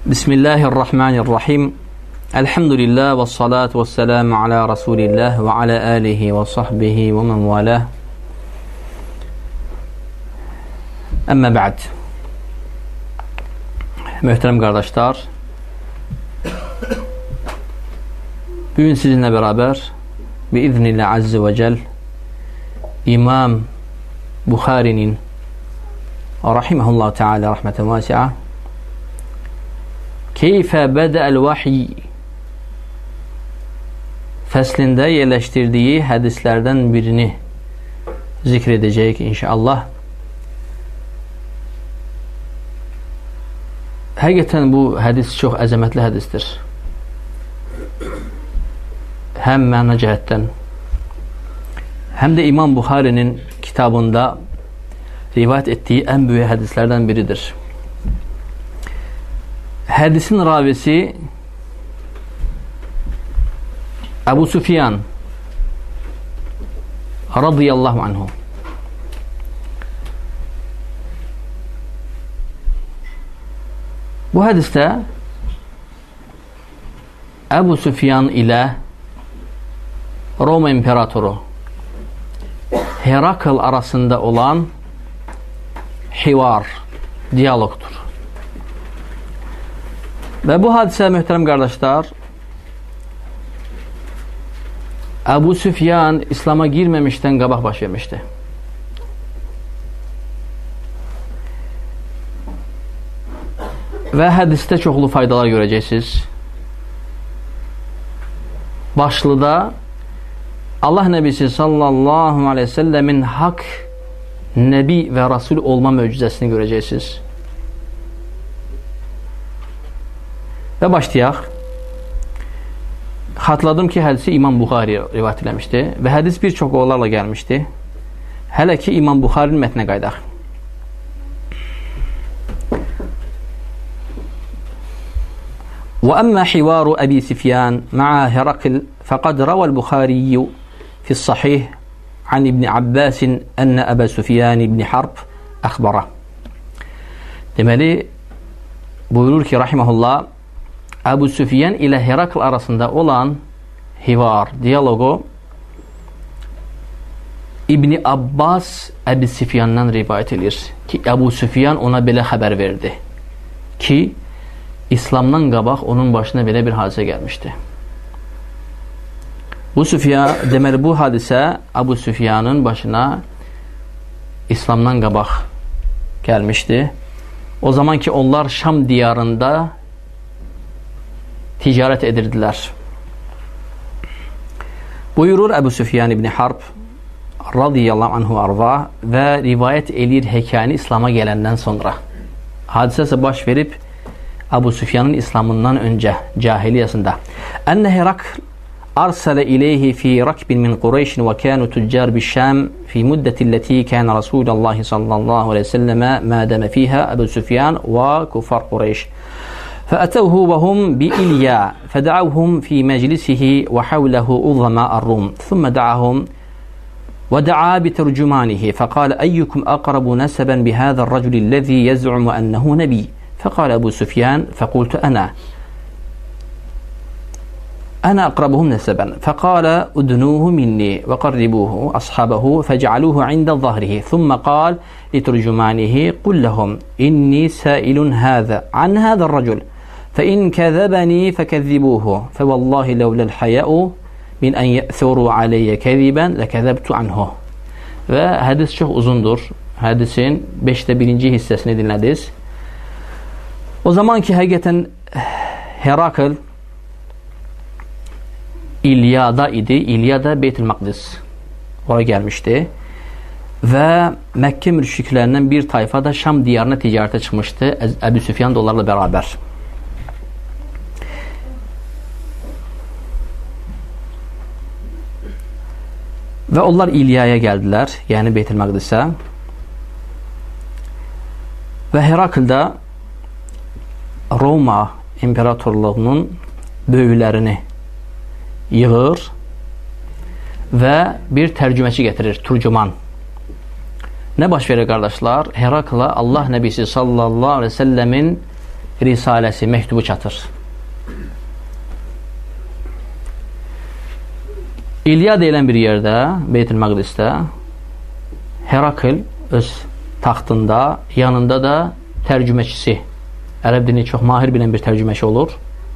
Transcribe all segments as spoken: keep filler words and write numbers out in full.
Bismillahirrahmanirrahim. Elhamdülillah ve salatu ve selamu ala Resulillah ve ala alihi ve sahbihi ve men valah. Əmmə ba'd. Möhtərəm qardaşlar, bugün sizinlə bərabər biiznillah azze və cəl İmam Buxarinin rahimehullah teala rahmeten vasi'a Keyfə bədəəl vahiy fəslində yerləşdirdiyi hədislərdən birini zikr edəcəyik inşallah. Həqiqətən bu hədis çox əzəmətli hədisdir. Həm məna cəhətdən, həm də İmam Buxarinin kitabında rivayət etdiyi ən böyük hədislərdən biridir. Hədisin ravisi Əbu Süfyan radiyallahu anhu. Bu hədisdə Əbu Süfyan ilə Roma İmperatoru Herakl arasında olan hivar, diyalogdur. Və bu hadisə, möhtərəm qardaşlar, Əbu Süfyan İslam'a girməmişdən qabaq baş vermişdi. Və hədisdə çoxlu faydalar görəcəksiniz. Başlıda Allah Nəbisi sallallahu aleyhi ve sellemin haqq Nəbi və Rasul olma möcüzəsini görəcəksiniz. Və başlayaq. Xatırladım ki, hədisi İmam Buxari rivayət eləmişdi və hədis bir çox qollarla gəlmişdi. Hələ ki, İmam Buxarinin mətnə qaydaq. وأما حوار أبي سفيان مع هرقل فقد روى البخاري في الصحيح عن ابن عباس أن أبا سفيان بن حرب أخبره. Deməli, buyurur ki, rahimehullah, Əbu Süfyan ilə Herakl arasında olan hivar, diyalogu İbni Abbas Əbu Süfyandan rivayət edir ki, Əbu Süfyan ona belə xəbər verdi ki, İslamdan qabaq onun başına belə bir hadisə gəlmişdi. Bu Süfyan, deməli bu hadisə Əbu Süfyanın başına İslamdan qabaq gəlmişdi. O zaman ki, onlar Şam diyarında ticarət edirdilər. Buyurur Əbu Süfyan ibn Harb radiyallahu anhu arva və rivayət edir hekayəni İslam'a gələndən sonra. Hadisəsə baş verib Əbu Süfyanın İslamından öncə, cahiliyyəsində. Ənə Herakl أرسل إليه في ركب من قريش وكانوا تجار بالشام في مدة التي كان رسول الله صلى الله عليه وسلم ما دام فيها أبو سفيان وكفار قريش فأتوه وهم بإليا فدعوهم في مجلسه وحوله عظماء الروم ثم دعاهم ودعا بترجمانه فقال أيكم أقرب نسبا بهذا الرجل الذي يزعم أنه نبي فقال أبو سفيان فقلت أنا أنا أقربهم نسبا فقال أدنوه مني وقربوه أصحابه فجعلوه عند ظهره ثم قال لترجمانه قل لهم إني سائل هذا عن هذا الرجل فإن كذبني فكذبوه فوالله لولا الحياء من أن يأثروا علي كذبا لكذبت عنه. Və hədis çox uzundur. Hədisin beşdə birinci hissəsini dinlədiniz. O zaman ki, həqiqətən Herakl İlyada idi. İlyada Beytül Maqdis oraya gəlmişdi və Məkkə müşriklərindən bir tayfa da Şam diyarına ticarətə çıxmışdı Əbu Süfyan da onlarla bərabər. Və onlar İlyaya gəldilər, yəni Beytül Maqdisə və Herakl da Roma İmperatorluğunun böyüklərini yığır və bir tərcüməçi gətirir, turcuman. Nə baş verir qardaşlar? Herakla Allah Nəbisi sallallahu aleyhi ve sellemin risaləsi, məktubu çatır. İlya deyilən bir yerdə, Beytül Məqdisdə Herakl öz taxtında, yanında da tərcüməçisi, ərəb dilini çox mahir bilən bir tərcüməçi olur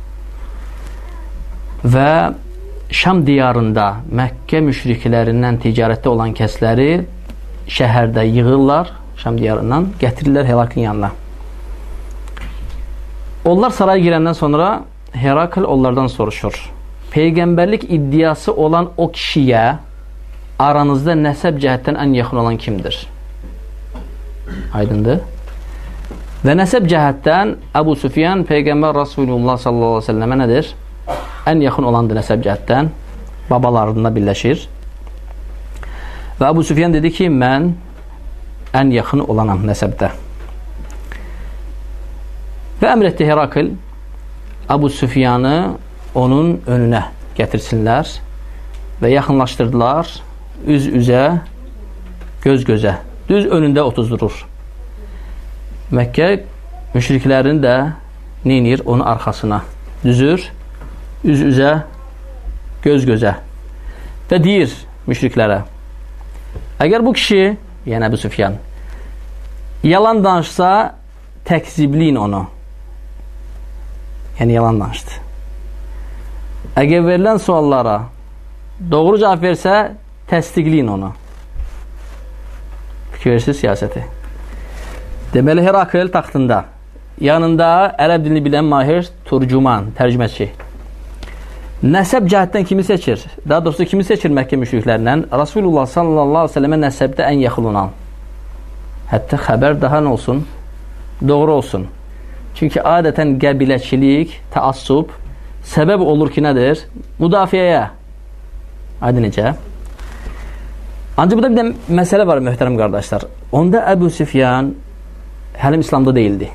və Şam diyarında Məkkə müşriklərindən ticarətdə olan kəsləri şəhərdə yığırlar, Şam diyarından gətirirlər Heraklin yanına. Onlar saraya girəndən sonra Herakl onlardan soruşur. Peyğəmbərlik iddiası olan o kişiyə aranızda nəsəb cəhətdən ən yaxın olan kimdir? Aydındır. Və nəsəb cəhətdən Əbu Süfyan Peyğəmbər Rasulullah sallallahu aleyhi ve sellemə nədir? Ən yaxın olandır nəsəb cəhətdən. Babalarında birləşir. Və Əbu Süfyan dedi ki, mən ən yaxın olanam nəsəbdə. Və əmr etdi Herakl Əbu Süfyanı onun önünə gətirsinlər və yaxınlaşdırdılar üz-üzə, göz-gözə, düz önündə otuzdurur. Məkkə müşriklərini də neynir? Onun arxasına düzür, üz-üzə, göz-gözə və deyir müşriklərə, əgər bu kişi, yəni Əbu Süfyan, yalan danışsa, təkzibliyin onu. Yəni yalan danışdı. Əgər verilən suallara doğru cavab versə, təsdiqləyin onu. Fikir verirsiniz siyasəti. Deməli, Herakl taxtında, yanında ərəb dilini bilən mahir turcuman, tərcüməçi. Nəsəb cəhətdən kimi seçir? Daha doğrusu kimi seçir Məkkə müşriklərindən? Rasulullah sallallahu aleyhi ve sellemə nəsəbdə ən yaxın olan. Hətta xəbər daha nə olsun? Doğru olsun. Çünki adətən qəbiləçilik, təassub səbəb olur ki, nədir? Müdafiəyə. Adı necə? Ancaq burada bir də məsələ var, möhtərəm qardaşlar. Onda Əbu Süfyan həlim İslamda deyildi.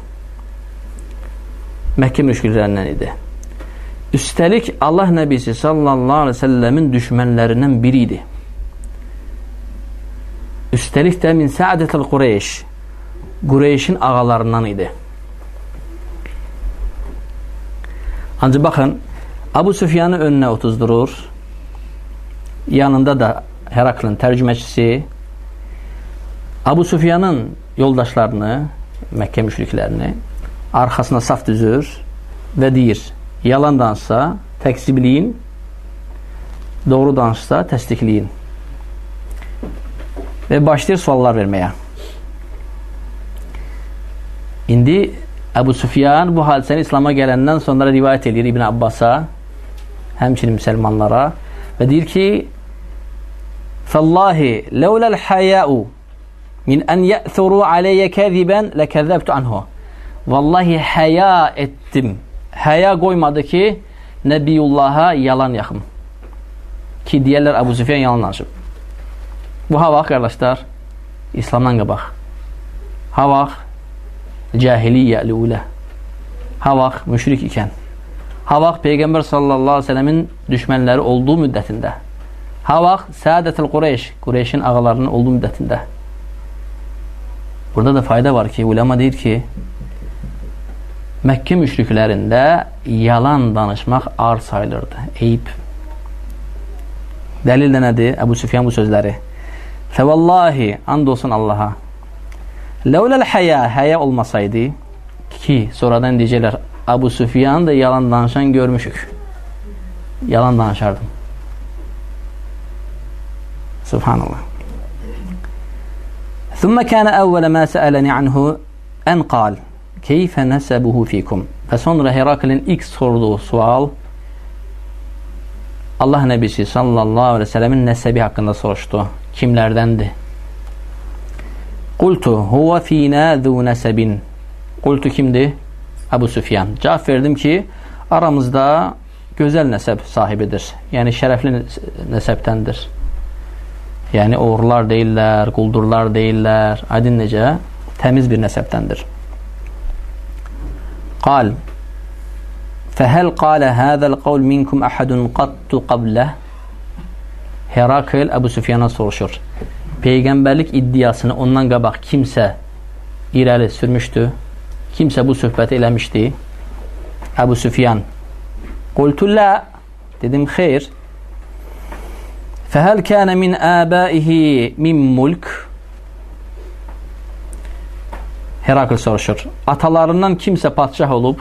Məkkə müşriklərindən idi. Üstəlik Allah Nəbisi sallallahu aleyhi ve sellemin düşmənlərindən biri idi. Üstəlik də min Sa'dətil Qureyş, Qureyşin ağalarından idi. Ancaq baxın, Əbu Süfyanı önünə otuzdurur, yanında da Heraklin tərcüməçisi, Əbu Süfyanın yoldaşlarını, Məkkə müşriklərini arxasına saf düzür və deyir, yalan danışsa təkzibləyin, doğru danışsa təsdiqləyin. Və başlayır suallar verməyə. İndi Əbu Süfyan bu hadisəni İslam'a gələndən sonra rivayət edir İbn Abbas'a, həmçinin müsəlmanlara və deyir ki, Fəllahi, ləuləl həyəu min ən yə'thuru aleyyə kəzibən ləkəzəbtu anhu. Vallahi həya etdim. Həya qoymadı ki, Nəbiyullaha yalan yaxım. Ki, deyərlər Əbu Süfyan yalan danışıb. Bu ha vaxt, qardaşlar, İslamdan qabaq. Ha vaxt, cahiliyyə ləulə. Ha vaxt, müşrik ikən. Ha vaxt, Peyğəmbər sallallahu aleyhi ve sellemin düşmənləri olduğu müddətində. Ha vaxt, Səadətil Qureyş, Qureyşin ağalarının olduğu müddətində. Burada da fayda var ki, ulema deyir ki, Məkkə müşriklərində yalan danışmaq ar sayılırdı, eyib. Dəlil də nədir? Əbu Süfyan bu sözləri. Fəvallahi, and olsun Allaha. Ləuləl həyə, həyə olmasaydı ki, sonradan deyəcəklər, Əbu Süfyan da yalan danışan görmüşük. Yalan danışardım. Subhanallah. ثم كان أول ما سألني عنه أن قال كيف نسبه فيكم. Və sonra Heraklin ilk sorduğu sual Allah Nəbisi sallallahu aleyhi ve sellemin nəsəbi haqqında soruşdu. Kimlərdəndir? Qultu huva fina zu nəsəbin. Qultu kimdir? Əbu Süfyan. Cavab verdim ki, aramızda gözəl nəsəb sahibidir. Yəni şərəfli nəsəbdəndir. Yəni oğrular deyirlər, quldurlar deyirlər. Aydın necə? Təmiz bir nəsəbdəndir. Qal fəhəl qalə həzəl qavl minkum əhədun qattu qabləh. Herakl Əbu Süfyana soruşur. Peyğəmbərlik iddiasını ondan qabaq kimsə irəli sürmüşdü? kimsə bu söhbəti eləmişdi. Əbu Süfyan. Qultu la, dedim xeyr. Fəhəl kənə min əbəihi min mulk. Herakl soruşur. Atalarından kimsə padşah olub,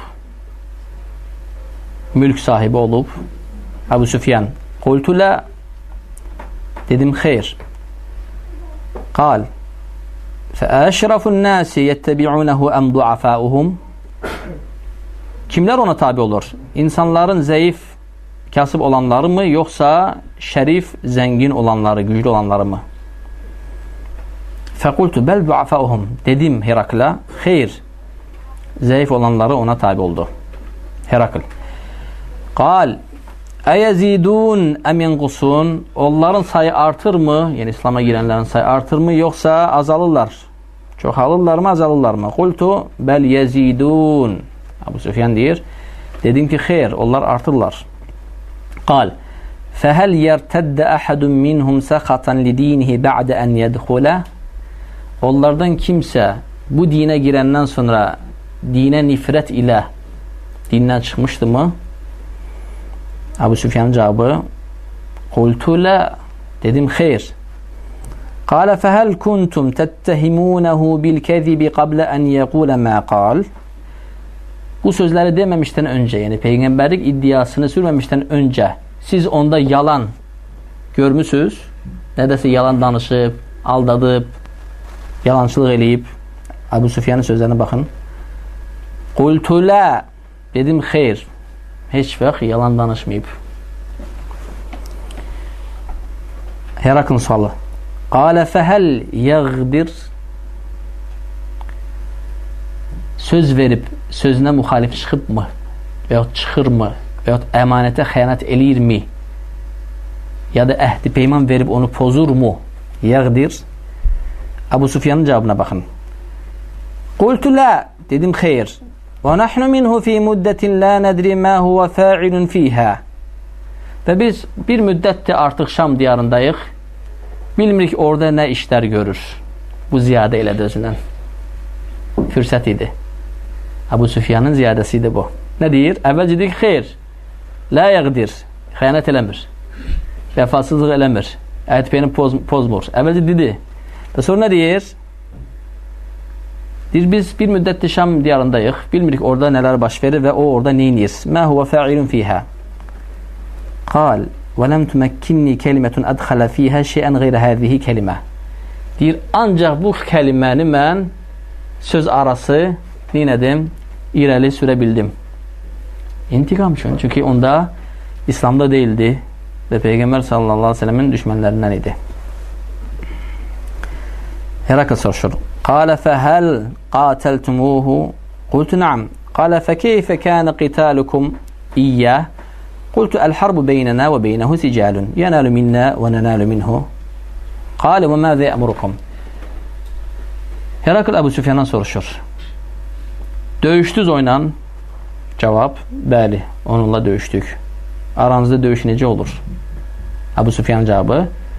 mülk sahibi olub. Əbu Süfyan. Qultu la, dedim xeyr. Qal fəəşrafun nəsi yəttəbi'unəhu əm duafəuhum. Kimlər ona tabi olur? İnsanların zəif, kasıb olanları mı, yoxsa şərif, zəngin olanları, güclü olanları mı? Fəqultu bəl duafəuhum. Dedim Herakla, xeyr, zəif olanları ona tabi oldu. Herakl. Qal əyəzidun əminqusun. Onların sayı artır mı? Yəni İslam'a girənlərin sayı artır mı, yoxsa azalırlar? Çoxalırlar mı, azalırlar mı? Qultu bəl yəzidun. Əbu Süfyan deyir, dedim ki, xeyr, onlar artırlar. Qal fəhəl yərtəddə əhədun minhum səxatan lidinihi bə'də ən yədxulə. Onlardan kimsə bu dinə girəndən sonra dinə nifrət ilə dindən çıxmışdı mı? Əbu Süfyanın cavabı, qultu lə, dedim xeyr. Qalə fəhəl kuntum təttəhimunəhu bil-kəzibi qablə ən yəqulə mə qal. Bu sözləri deməmişdən öncə, yəni Peyğəmbərlik iddiasını sürməmişdən öncə siz onda yalan görmüsünüz, nədəsə yalan danışıb, aldadıb, yalançılıq eləyib. Əbu Süfyanın sözlərinə baxın. Qultu lə, dedim xeyr, heç vaxt yalan danışmayıb. Heraklın sualı. Qalə fəhəl yəğdir. Söz verib, sözünə müxalif çıxıbmı, və yaxud çıxırmı, və yaxud əmanətə xəyanət eləyirmi, ya da əhdi peyman verib onu pozurmu? Yəğdir. Əbu Süfyanın cavabına baxın. Qultu lə, dedim xeyr. Və nəhnu minhu fi müddətin lə nədri mə huvə fəilun fiyhə. Və biz bir müddətdir artıq Şam diyarındayıq, bilmirik orada nə işlər görür. Bu ziyadə elədi özündən. Fürsət idi. Əbu Süfyanın ziyadəsi idi bu. Nə deyir? Əvvəlcə deyir ki, xeyr, lə yəqdir, xəyanət eləmir, vəfasızlıq eləmir, əhd peyini poz, pozmur. Əvvəlcə dedi. Və sonra nə deyir? Deyir, biz bir müddətdir Şam diyarındayıq, bilmirik orada nələr baş verir və o orada neynir? Mə huvə fəilun fiyhə. Qal, və ləm tüməkkinni kəlimətun ədxələ fiyhə şeyən qeyrə həzihi kəlimə. Deyir, ancaq bu kəliməni mən söz arası dinədim, irəli sürə bildim. İntiqam üçün. Çünki onda İslamda deyildi və Peyğəmbər sallallahu aleyhi ve sellemin düşmənlərindən idi. Herakl soruşur. Qalə fəhəl qatəltumuhu. Qultu naam. Qalə fəkeyfə kənə qitalukum iyyə. Qultu əl-harbu beynənə və beynəhu sicalun. Yənəlu minnə və nənəlu minhu. Qalə və məzə əmurukum. Herakl Əbu Süfyandan soruşur. Döyüşdüz oynan? Cavab, bəli, onunla döyüşdük. Aranızda döyüş necə olur? Əbu Süfyanın cavabı,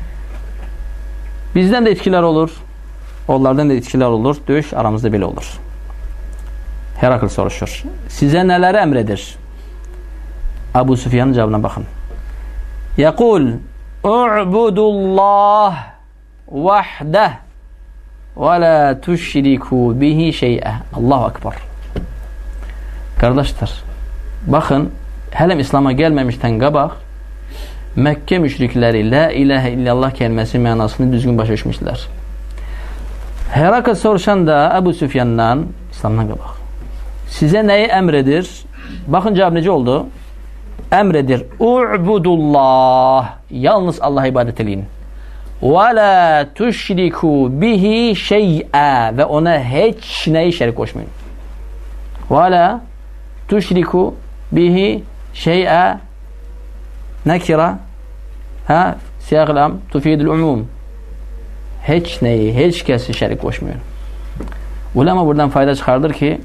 bizdən də itkilər olur, onlardan da itkilər olur, döyüş aramızda belə olur. Herakl soruşur. Sizə nələri əmr edir? Əbu Süfyanın cavabına baxın. Yəqul, u'budullah vahdah və la tüşriku bihi şey'ə. Allahu akbar. Qardaşlar, baxın, hələm İslam'a gəlməmişdən qabaq Məkkə müşrikləri la ilahə illallah kəlməsi mənasını düzgün başa düşmüşdülər. Herakl soruşan da Əbu Süfyandan İslamdan qabaq. Sizə nəyi əmr edir? Baxın, cavab necə oldu? Əmr edir. U'budullah. Yalnız Allah'a ibadət eləyin. Və la tüşriku bihi şey'ə. Və ona heç nəyi şərik qoşmayın. Və la tüşriku bihi şey'ə nəkira hə siyaq-ül am tufidul umum. Heç nəyi, heç kəsi şərik qoşmayın. Ulema buradan fayda çıxardır ki,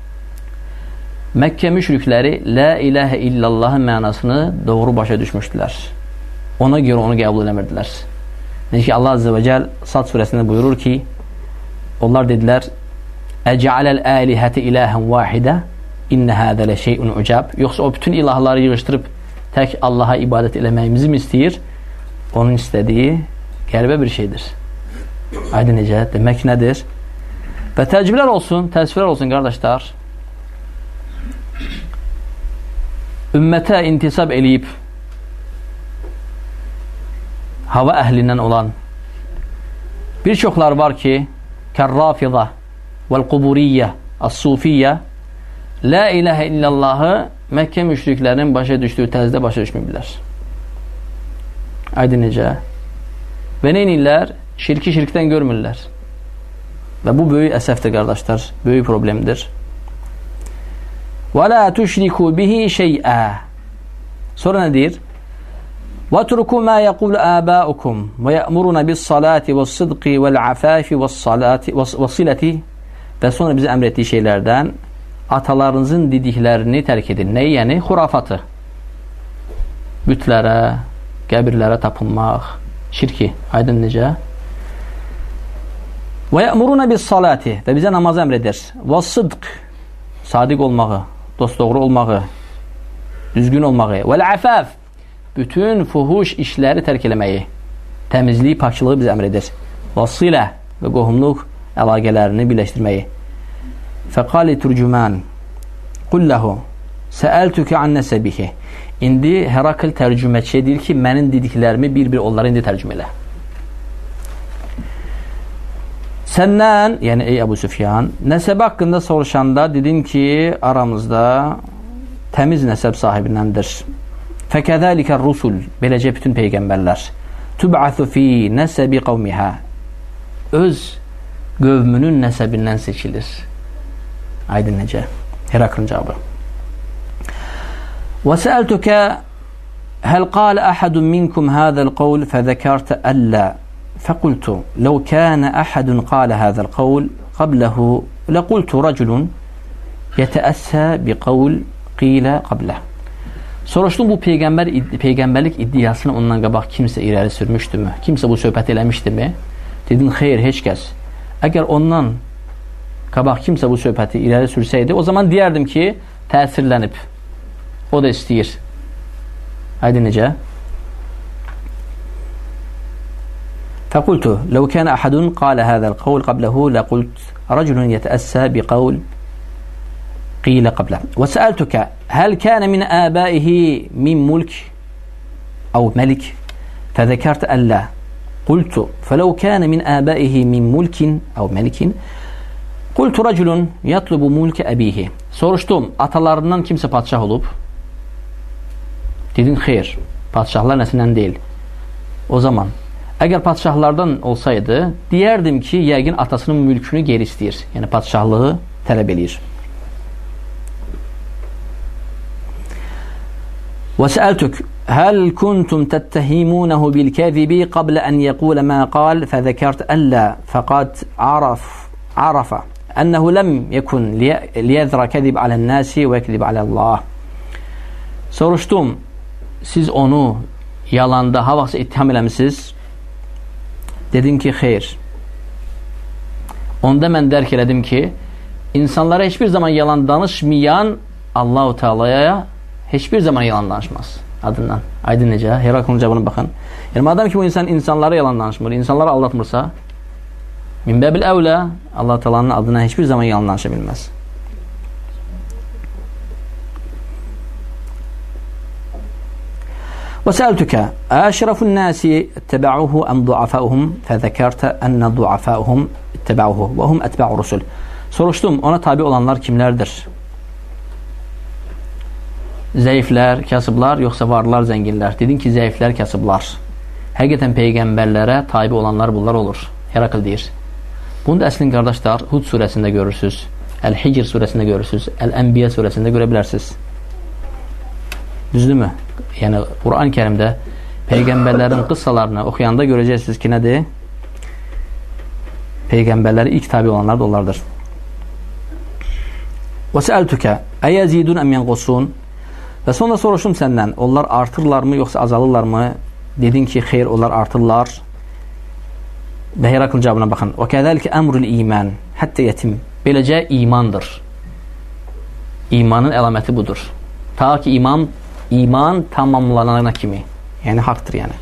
Məkkə müşrikləri la ilahə illallahın mənasını doğru başa düşmüşdülər. Ona görə onu qəbul eləmirdilər. Necə ki Allah Azze və Cəl Sad surəsində buyurur ki, onlar dedilər, Əcəaləl əlihəti iləhən vahidə İnnə hədə lə şeyun ucab. Yoxsa o bütün ilahları yığışdırıb tək Allaha ibadət eləməyimizi mi istəyir? Onun istədiyi qəribə bir şeydir. Aydın necə? Demək nədir? Və təcrübələr olsun, təsvirlər olsun qardaşlar. Ümmətə intisab eləyib hava əhlindən olan bir çoxlar var ki, kərrafidə vəl-quburiyyə, as-sufiyyə la iləhə illallahı Məkkə müşriklərinin başa düşdüyü təzdə başa düşmürlər. Aydın necə? Və neynirlər? Şirki şirkdən görmürlər. Və bu böyük əsəfdir qardaşlar, böyük problemdir. Və la tuşriku bihi şey'ə. Sonra nə deyir? وَاتْرُكُوا مَا يَقُولُ آبَاؤُكُمْ وَيَأْمُرُونَ بِالصَّلَاةِ وَالصِّدْقِ وَالْعَفَافِ وَالصِّلَةِ. Və sonra bizə əmr etdiyi şeylərdən atalarınızın dediklərini tərk edin. Nəyi? Yəni xurafatı. Bütlərə, qəbirlərə tapınmaq, şirki. Aydın necə? وَيَأْمُرُونَ بِالصَّلَاةِ. Və bizə namazı əmr edir. وَالصِّدْقِ. Sadiq olmağı, dosdoğru olmağı, düzgün olmağı. وَالْعَفَافِ. Bütün fuhuş işləri tərk eləməyi, təmizliyi, pakçılığı bizə əmr edir. Vasilə və qohumluq əlaqələrini birləşdirməyi. Fəqali turcüman qulləhu səəltükə an nəsəbihi. İndi Herakl tərcüməçiyə deyir ki, mənim dediklərimi bir-bir onlara indi tərcümə elə. Səndən, yəni ey Əbu Süfyan, nəsəb haqqında soruşanda dedin ki, aramızda təmiz nəsəb sahibindəndir. Fəkəzəlikə rusul, beləcə bütün peyğəmbərlər tüb'athu fi nəsəbi qavmihə, öz qövmünün nəsəbindən seçilir. Aydın necə? Heraklın cavabı. Və səəltükə həl qalə əhədun minkum həzəl qavl fəzəkərtə əllə fəqultu ləv kənə əhədun qalə həzəl qavl qabləhu ləqultu rəculun yətəəssə bi qavl qilə qablə. Soruşdum, bu peyğəmbər, peyğəmbərlik iddiasını ondan qabaq kimsə irəli sürmüşdümü? Kimsə bu söhbəti eləmişdimi? Dedin, xeyr, heç kəs. Əgər ondan qabaq kimsə bu söhbəti irəli sürsəydi, o zaman deyərdim ki, təsirlənib. O da istəyir. Aydın necə? Fəqultu, ləv kənə əhədun qalə həzəl qavl qabləhu ləqult rəculun yətəəssə bi qavl قيل قبله وسألتك هل كان من آبائه من ملك أو ملك فذكرت ألا قلت فلو كان من آبائه من ملك أو ملك قلت رجل يطلب ملك أبيه. Soruştum, atalarından kimsə padşah olub? Dedin, xeyr, padşahlar nəsindən deyil. O zaman əgər padşahlardan olsaydı, deyərdim ki, yəqin atasının mülkünü geri istəyir. Yəni padşahlığı tələb eləyir. وسألتك هل كنتم تتهمونه بالكذب قبل أن يقول ما قال فذكرت ألا فقد عرف عرف أنه لم يكن ليذر كذب على الناس ويكذب على الله. Soruşdum, siz onu yalanda ha vaxtsa ittiham eləmisiniz? Dedim ki, xeyr. Onda mən dərk elədim ki, insanlara heç bir zaman yalan danışmayan Allah-u Teala'ya heç bir zaman yalan danışmaz adından. Aydın necə? Heraklın cavabına baxın. Yəni, madəm ki, bu insan insanlara yalan danışmır, insanları aldatmırsa, min bəbil əvlə Allah Teala'nın adına heç bir zaman yalan danışa bilməz. وسألتك أشرف الناس اتبعوه أم ضعفاؤهم فذكرت أن ضعفاؤهم اتبعوه وهم أتباع الرسل. Soruşdum, ona tabi olanlar kimlərdir? Zəiflər, kasıblar, yoxsa varlar, zənginlər? Dedin ki, zəiflər, kasıblar. Həqiqətən peyğəmbərlərə tabi olanlar bunlar olur. Herakl deyir. Bunu da əslin qardaşlar Hud surəsində görürsünüz, Əl-Hicr surəsində görürsünüz, Əl-Ənbiya surəsində görə bilərsiniz. Düzdürmü? Yəni, Quran-ı Kərimdə peyğəmbərlərin qıssalarını oxuyanda görəcəksiniz ki, nədir? Peyğəmbərləri ilk tabi olanlar da onlardır. وَسَأَلْتُكَ أَيَزِيدُونَ أَمْ يَنْقُصُونَ. Və sonra soruşum səndən, onlar artırlarmı yoxsa azalırlarmı? Dedin ki, xeyr, onlar artırlar. Və Heraklın cavabına baxın. وَكَذَلِكَ أَمْرُ الْإِيمَانِ حَتَّى يَتِمْ. Beləcə imandır. İmanın əlaməti budur. Ta ki iman, iman tamamlanana kimi. Yəni haqdır yəni.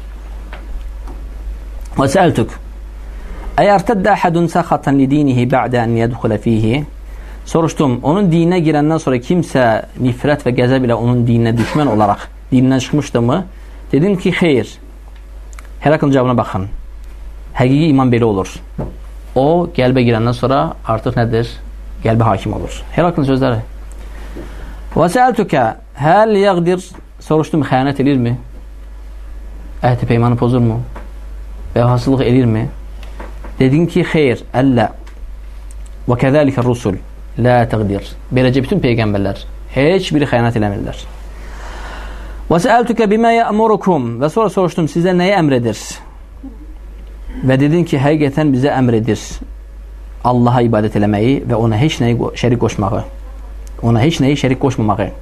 Və səəltük Əgər tədə əhədun səxatan lidinihi bə'də ən yədxulə fihi Soruşdum, onun dininə girəndən sonra kimsə nifrət və qəzəb ilə onun dininə düşmən olaraq dinindən çıxmışdı mı? Dedim ki, xeyr. Heraklın cavabına baxın. Həqiqi iman belə olur. O, qəlbə girəndən sonra artıq nədir? Qəlbə hakim olur. Heraklın sözləri. Və səəltükə həl yəqdir Soruşdum, xəyanət edirmi? Əhd-i peymanı pozurmu? Vəfasızlıq edirmi? Dedim ki, xeyr, əllə və kəzəlikə rusul lə təqdir. Beləcə bütün peyğəmbərlər heç biri xəyanət eləmirlər. Və səəltükə bimə yəmurukum və sonra soruşdum, sizə nəyə əmr edir? Və dedim ki, həqiqətən bizə əmr edir Allaha ibadət eləməyi və ona heç nəyi şərik qoşmağı. Ona heç nəyi şərik qoşmamağı.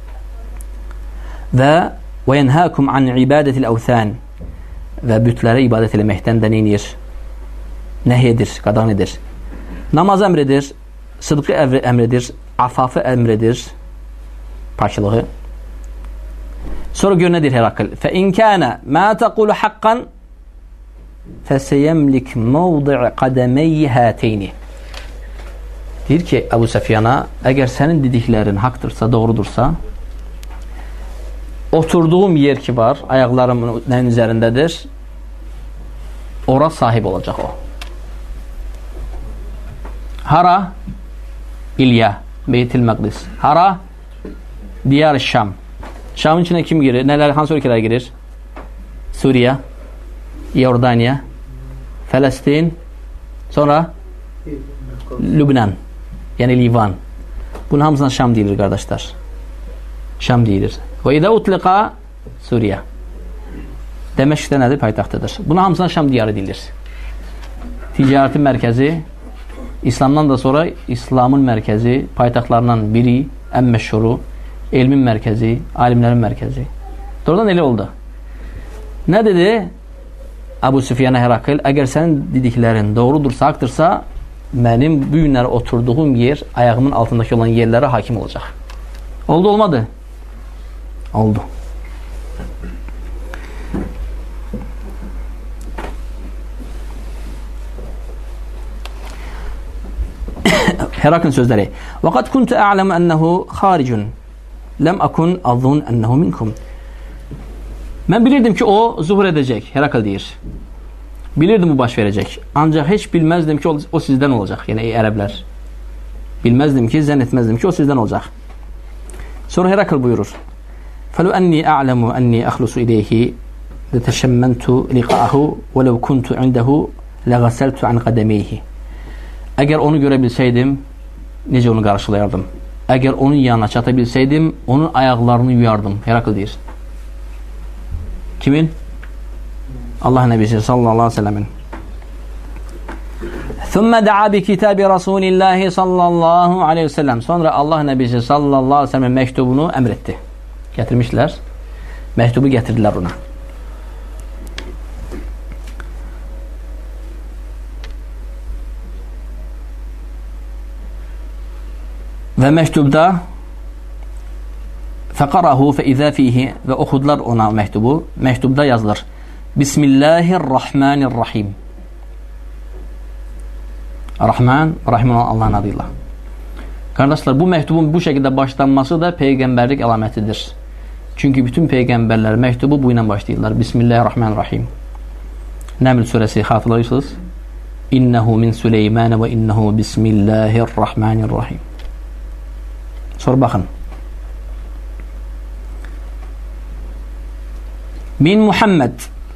Və və yənhəkum an ibadətil əvthən və bütlərə ibadət eləməkdən də neynir? Nəhy edir, qadağan edir. Namaz əmr edir, sıdqı əmr edir, afafı əmr edir, paklığı. Sonra gör nədir Herakl? Fə in kənə mə təqulu haqqan fəsəyəmlik mavdi'i qədəməyi həteyni. Deyir ki, Əbu Səfiyana, əgər sənin dediklərin haqdırsa, doğrudursa, oturduğum yer ki var, ayaqlarımın nəyin üzərindədir, ora sahib olacaq o. Hara? İlyə, Beytil Məqdis. Hara? Diyar-ı Şam. Şamın içine kim girir? Nələr, hansı ölkələr girir? Suriya, Yordaniya, Fələstin, sonra Lübnan, yəni Livan. Bunun hamısına Şam deyilir, qardaşlar. Şam deyilir. Və idə utliqa Suriya. Dəməşqdə nədir? Paytaxtıdır. Bunun hamısına Şam diyarı deyilir. Ticarətin mərkəzi, İslamdan da sonra İslamın mərkəzi, paytaxtlarından biri, ən məşhuru, elmin mərkəzi, alimlərin mərkəzi. Doğrudan elə oldu. Nə dedi Əbu Süfyana Herakl? Əgər sənin dediklərin doğrudursa, haqdırsa, mənim bu günləri oturduğum yer, ayağımın altındakı olan yerlərə hakim olacaq. Oldu, olmadı? Oldu. Heraklın sözləri. وَقَدْ كُنْتُ أَعْلَمُ أَنَّهُ خَارِجٌ لَمْ أَكُنْ أَظُنْ أَنَّهُ مِنْكُمْ Mən bilirdim ki, o zuhur edəcək. Herakl deyir. Bilirdim bu baş verəcək. Ancaq heç bilməzdim ki, o, o sizdən olacaq. Yəni, ey ərəblər. Bilməzdim ki, zənn etməzdim ki, o sizdən olacaq. Sonra Herakl buyurur. فَلُوْ أَنِّي أَعْلَمُ أَنِّي أَخْلُصُ إِلَيْهِ لَتَشَمَّنْتُ لِقَاءَهُ وَلَوْ كُنْتُ عِنْدَهُ لَغَسَلْتُ عَنْ قَدَمَيْهِ Əgər onu görə bilsəydim, necə onu qarşılayardım? Əgər onun yanına çata bilsəydim, onun ayaqlarını yuyardım. Herakl deyir. Kimin? Allah Nəbisi sallallahu aleyhi ve sellemin. ثُمَّ دَعَا بِكِتَابِ رَسُولِ اللّٰهِ sallallahu aleyhi ve sellem. Sonra Allah Nəbisi sallallahu aleyhi ve sellemin məktubunu əmr etdi. Gətirmişlər. Məktubu gətirdilər ona. Və məktubda fəqarahu fəizə fihi və oxudular ona məktubu. Məktubda yazılır. Bismillahirrahmanirrahim. Rahman, Rahim olan Allahın adıyla. Qardaşlar, bu məktubun bu şəkildə başlanması da peyğəmbərlik əlamətidir. Çünki bütün peyğəmbərlər məktubu bu ilə başlayırlar. Bismillahirrahmanirrahim. Nəml surəsi xatırlayırsınız. İnnehu min Süleyman və innehu bismillahirrahmanirrahim. Sonra baxın. Min Muhammed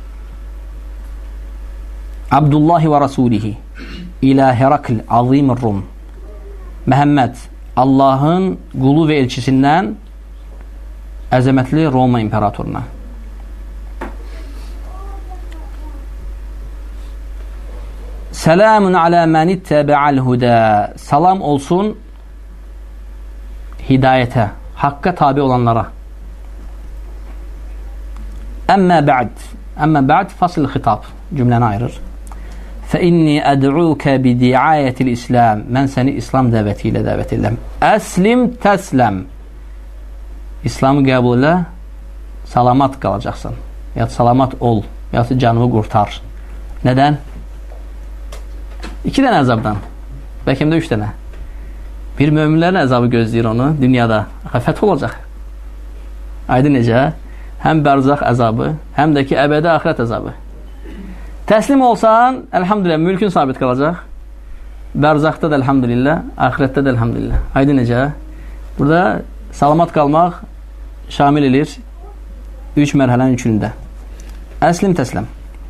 Abdullahi və Rasulihi ilə Herakl azimir Rum. Məhəmməd Allahın qulu və elçisindən əzəmətli Roma imperatoruna. Selamun alə mən ittəbə'al hudə. Salam olsun hidayətə, haqqa tabi olanlara. Əmmə bə'd. Əmmə bə'd fasıl xitab cümləni ayırır. فَإِنِّي أَدْعُوكَ بِدِعَايَةِ الْإِسْلَامِ Mən səni İslam dəvəti ilə dəvət edirəm. Əslim təsləm. İslamı qəbul elə, salamat qalacaqsan. Ya salamat ol, ya canımı qurtar. Nədən? İki dənə əzabdan. Bəlkə də üç dənə. Bir möminlərin əzabı gözləyir onu dünyada. Fəth olacaq. Aydın necə? Həm bərzaq əzabı, həm də ki, əbədi axirət əzabı. Təslim olsan, əlhamdülillah, mülkün sabit qalacaq. Bərzaqda da əlhamdülillah, axirətdə də əlhamdülillah. Aydın necə? Burada salamat qalmaq şamil edir üç mərhələnin üçündə. Əslim təsləm.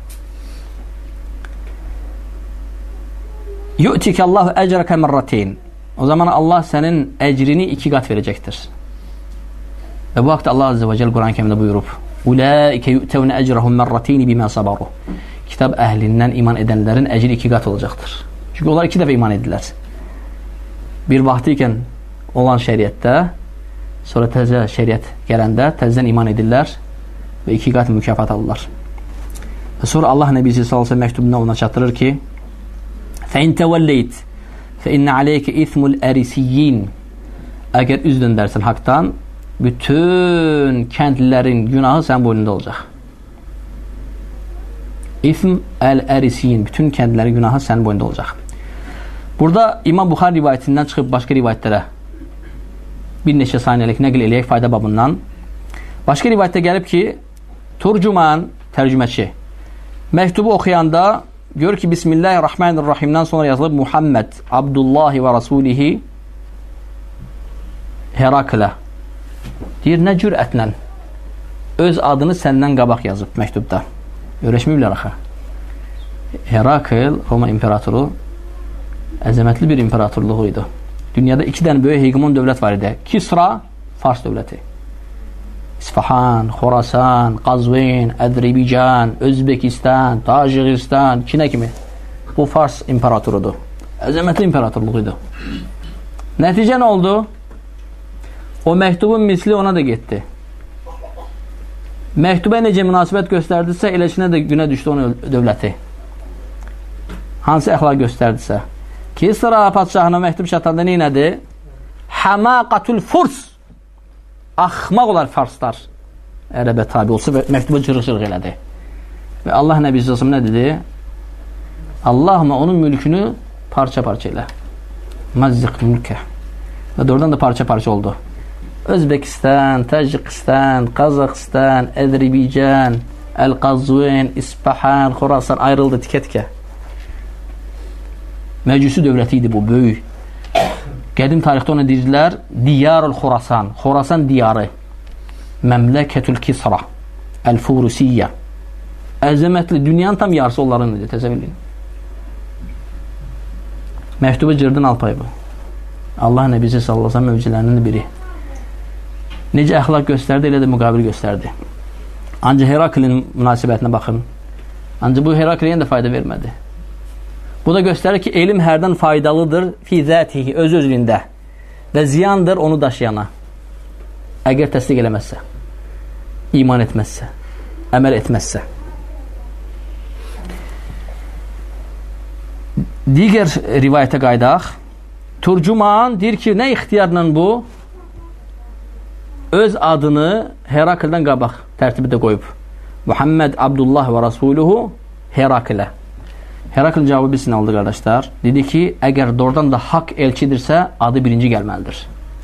Yu'tikəllahu əcrəkə mərrateyn. O zaman Allah sənin əcrini iki qat verəcəkdir. Və bu vaxt Allah Azze və Cəl Quran-ı Kərimdə buyurub: "Ulaikə yu'təvnə əcrəhum mərrateyn bimə sabaru." Kitab əhlindən iman edənlərin əcri iki qat olacaqdır. Çünki onlar iki dəfə iman edirlər. Bir vaxtı ikən olan şəriətdə, sonra təzə şəriət gələndə təzədən iman edirlər və iki qat mükafat alırlar. Və sonra Allah Nəbisi sallallahu əleyhi və səlləm məktubunda ona çatdırır ki: "Fəin təvəlleyt fəinnə aleykə ismul ərisiyyin." Əgər üz döndərsən haqdan, bütün kəndlilərin günahı sənin boynunda olacaq. İsm əl-ərisiyin, bütün kəndlilərin günahı sənin boynunda olacaq. Burada İmam Buxari rivayətindən çıxıb başqa rivayətlərə bir neçə saniyəlik nəql eləyək fayda babından. Başqa rivayətdə gəlib ki, turcuman, tərcüməçi, məktubu oxuyanda gör ki, Bismillahirrahmanirrahimdən sonra yazılıb Muhammed, Abdullahi və Rasulihi Heraklə. Deyir, nə cürətlə öz adını səndən qabaq yazıb məktubda. Öyrəşməyiblər axı. Herakl, Roma imperatoru, əzəmətli bir imperatorluğu idi. Dünyada iki dənə böyük hegemon dövlət var idi. Kisra, Fars dövləti. İsfahan, Xorasan, Qazvin, Ədribican, Özbekistan, Tacikistan, Kinə kimi. Bu Fars imperatorudur. Əzəmətli imperatorluğu idi. Nəticə nə oldu? O məktubun misli ona da getdi. Məktuba necə münasibət göstərdisə, eləçinə də günə düşdü onun dövləti. Hansı əxlaq göstərdisə. Kisra padşahına məktub çatanda neynədi? Həmaqatul furs. Axmaq olar farslar. Ərəbə tabi olsa və məktubu cırıq-cırıq elədi. Və Allah Nəbisi nə dedi? Allahümə onun mülkünü parça-parça elə. Məzziq mülkə. Və doğrudan da parça-parça oldu. Özbekistan, Tacikistan, Qazaxistan, Ədribican, Əl-Qazvin, İspahan, Xorasan ayrıldı tikə-tikə. Məcusi dövləti idi bu, böyük. Qədim tarixdə ona deyirdilər Diyarul Xorasan, Xorasan diyarı. Məmləkətül Kisra, Əl-Furusiyyə. Əzəmətli, dünyanın tam yarısı onların idi, təsəvvür edin. Məktubu cırdın alpay bu. Allah Nəbisi sallallahu əleyhi və səlləm mövcilərinin biri. Necə əxlaq göstərdi, elə də müqabil göstərdi. Ancaq Heraklin münasibətinə baxın. Ancaq bu Herakliyə də fayda vermədi. Bu da göstərir ki, elm hərdən faydalıdır fi zətihi, öz-özlüyündə və ziyandır onu daşıyana. Əgər təsdiq eləməzsə, iman etməzsə, əməl etməzsə. Digər rivayətə qaydaq. Turcuman deyir ki, nə ixtiyarla bu? Öz adını Herakldən qabaq tərtibdə qoyub. Muhammed Abdullah və Rasuluhu Heraklə. Heraklin cavabı bilsin aldı qardaşlar. Dedi ki, əgər doğrudan da haqq elçidirsə, adı birinci gəlməlidir.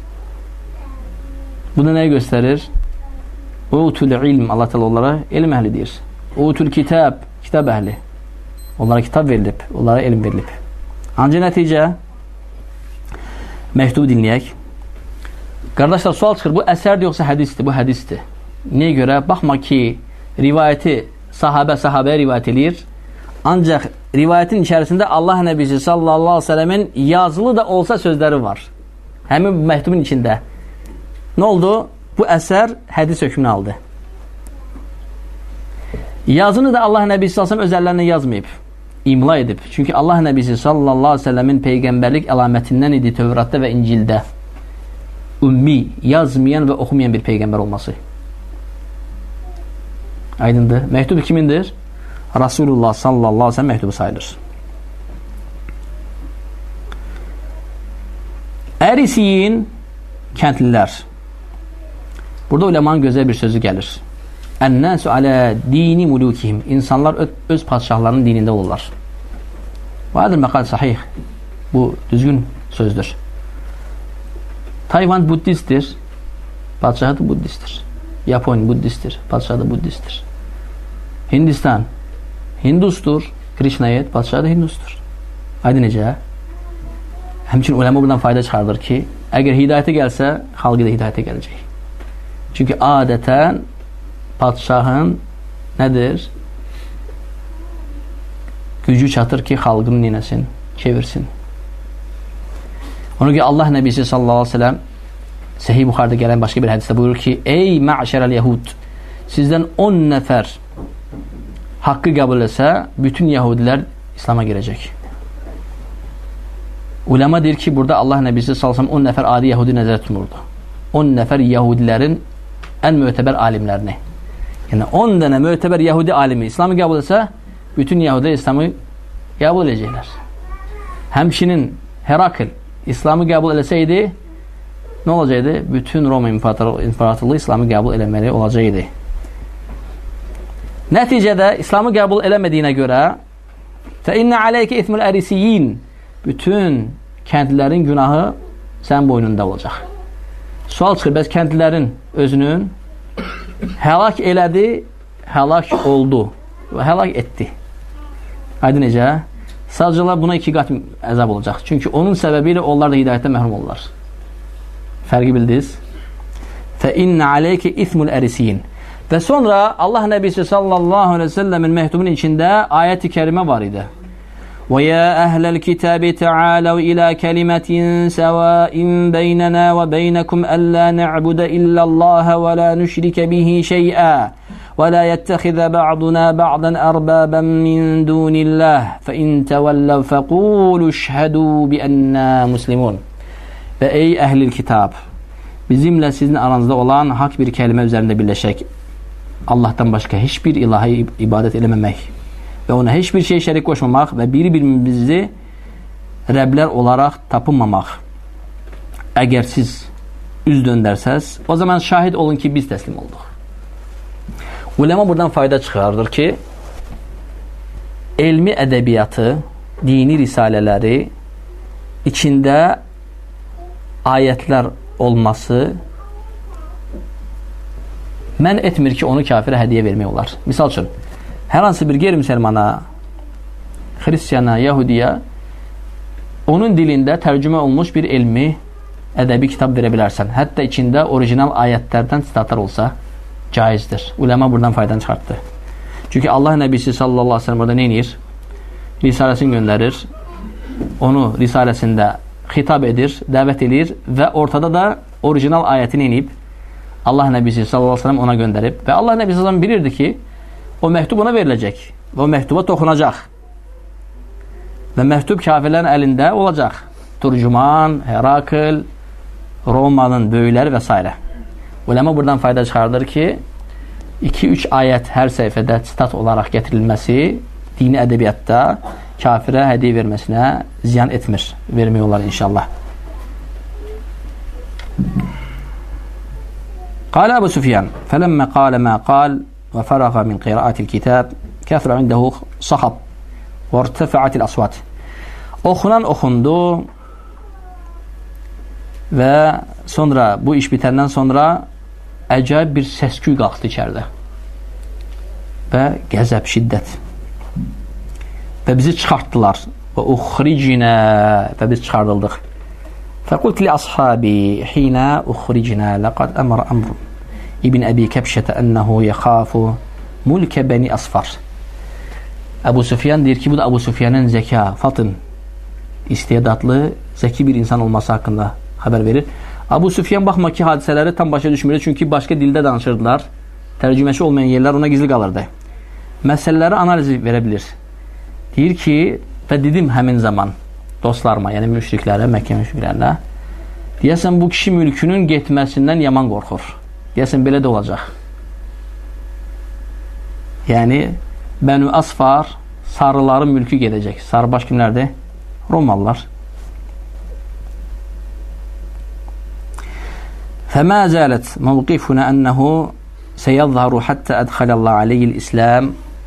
Bu da nəyi göstərir? Utul ilm, Allah təala onlara elm əhli deyir. Utul kitab, kitab əhli. Onlara kitab verilib, onlara elm verilib. Ancaq nəticə, məktubu dinləyək. Qardaşlar, sual çıxır, bu əsərdir yoxsa hədisdir? Bu hədisdir. Niyə görə? Baxma ki, rivayəti sahabə sahabəyə rivayət edir. Ancaq rivayətin içərisində Allah Nəbisi sallallahu aleyhi ve sellemin yazılı da olsa sözləri var. Həmin bu məktubun içində. Nə oldu? Bu əsər hədis hökmünü aldı. Yazını da Allah Nəbisi sallallahu aleyhi ve sellem öz əllərinə yazmayıb. İmla edib. Çünki Allah Nəbisi sallallahu aleyhi ve sellemin peyğəmbərlik əlamətindən idi Tövratda və İncildə. Ümmi, yazmayan və oxumayan bir peyğəmbər olması. Aydındır. Məktub kimindir? Rasulullah sallallahu aleyhi ve sellem məktubu sayılır. Ərisiyin, kəndlilər. Burada ulemanın gözəl bir sözü gəlir. Ən-nəsu alə dini mulukihim. İnsanlar öz padişahlarının dinində olurlar. Bu adır məqal sahih. Bu düzgün sözdür. Tayvan Buddisttir. Padişahı da Buddisttir. Yapon Buddisttir. Padişahı da Buddisttir. Hindistan Hindustur. Krishnayet padişahı da Hindustur. Haydi necə? Həmçin ulema buradan fayda çıxardır ki, əgər hidayətə gəlsə, xalqı da hidayətə gələcək. Çünki adətən padişahın nədir? Gücü çatır ki, xalqını neynəsin? Çevirsin. Ona görə Allah Nəbisi sallallahu aleyhi ve sellem Səhih Buxarıda gələn başqa bir hədisdə buyurur ki, ey mə'şərəl yəhud, sizdən on nəfər haqqı qəbul etsə, bütün yəhudilər İslam'a girəcək. Ulema deyir ki, burada Allah Nəbisi sallallahu aleyhi ve sellem on nəfər adi yəhudi nəzərə tutmurdu. on nəfər yəhudilərin ən mötəbər alimlərini. Yəni on dənə mötəbər yəhudi alimi İslam'ı qəbul etsə, bütün yəhudilər İslam'ı qəbul edəcəklər. Həmçinin Herakl İslam'ı qəbul eləsəydi, nə olacaqdı? Bütün Roma İmparatorluğu İslam'ı qəbul eləməli olacaqdı. Nəticədə İslam'ı qəbul eləmədiyinə görə فَإِنَّ عَلَيْكَ إِثْمُ الْأَرِسِيِّينَ bütün kəndlilərin günahı sən boynunda olacaq. Sual çıxır, bəs kəndlilərin özünün həlak elədi, həlak oldu və həlak etdi. Haydi necə? Sadəcələr buna iki qat əzab olacaq. Çünki onun səbəbi ilə onlar da hidayətdən məhrum olurlar. Fərqi bildiniz? فَإِنَّ عَلَيْكَ إِثْمُ الْأَرِسِيِّينَ Və sonra Allah Nəbisi sallallahu aleyhi ve sellemin məktubunun içində ayət-i kərimə var idi. وَيَا أَهْلَ الْكِتَابِ تَعَالَوْا إِلَى كَلِمَةٍ سَوَاءٍ بَيْنَنَا وَبَيْنَكُمْ أَلَّا نَعْبُدَ إِلَّا اللَّهَ وَلَا نُشْرِكَ بِهِ شَيْئًا وَلَا يَتَّخِذَ بَعْضُنَا بَعْضًا أَرْبَابًا مِنْ دُونِ اللَّهِ فَإِنْ تَوَلَّوْا فَقُولُوا اشْهَدُوا بِأَنَّا مُسْلِمُونَ Və ey əhlil kitab, bizimlə sizin aranızda olan hak bir kəlmə üzərində birləşək. Allahdan başqa heç bir ilahi ibadət eləməmək və ona heç bir şey şərik qoşmamaq və bir-birimizi Rəblər olaraq tapınmamaq. Əgər siz üz döndərsəz, o zaman şahid olun ki, biz təslim olduq. Ulema buradan fayda çıxardır ki, elmi ədəbiyyatı, dini risalələri içində ayətlər olması mən etmir ki, onu kafirə hədiyyə vermək olar. Misal üçün, hər hansı bir qeyri-müsəlmana, xristiyana, yahudiyə onun dilində tərcümə olmuş bir elmi, ədəbi kitab verə bilərsən. Hətta içində orijinal ayətlərdən sitatlar olsa caizdir. Ulema buradan faydan çıxartdı. Çünki Allah Nəbisi sallallahu aleyhi ve sellem burada nə edir? Risaləsini göndərir, onu risaləsində xitab edir, dəvət edir və ortada da orijinal ayətini inib Allah Nəbisi sallallahu aleyhi ve sellem ona göndərib və Allah Nəbisi sallallahu aleyhi ve sellem bilirdi ki, o məktub ona veriləcək və o məktuba toxunacaq və məktub kafirlərin əlində olacaq. Turcuman, Herakl, Romanın böyükləri və s. Ulema buradan fayda çıxardır ki, iki üç ayət hər səhifədə sitat olaraq gətirilməsi dini ədəbiyyatda kafirə hədiyyə verməsinə ziyan etmir. Vermək olar inşallah. قال أبو سفيان فلما قال ما قال وفرغ من قراءة الكتاب كثر عنده صخب وارتفعت الأصوات. Oxunan oxundu və sonra bu iş bitəndən sonra əcayib bir səsküy qalxdı içəridə və qəzəb, şiddət və bizi çıxartdılar və uxricinə və biz çıxardıldıq. فقلت لأصحابي حين أخرجنا لقد أمر أمر ابن أبي كبشة أنه يخاف ملك بني أصفر. Əbu Süfyan deyir ki, bu da Əbu Süfyanın zəka, fatın, istedadlı, zəki bir insan olması haqqında xəbər verir. Əbu Süfyan baxma ki, hadisələri tam başa düşmür, çünki başqa dildə danışırdılar. Tərcüməsi olmayan yerlər ona gizli qalırdı. Məsələləri analiz verə bilir. Deyir ki, və dedim həmin zaman dostlarıma, yəni müşriklərə, Məkkə müşriklərlə, deyəsən bu kişi mülkünün getməsindən yaman qorxur. Deyəsən belə də olacaq. Yəni Bəni Asfar sarıların mülkü gedəcək. Sarıbaş kimlərdir? Romalılar. فَمَا زَالَتْ مَوْقِفُنَا أَنَّهُ سَيَظْهَرُ حَتَّى أَدْخَلَ اللّٰهُ عَلَيْهِ الْإِسْلَامِ.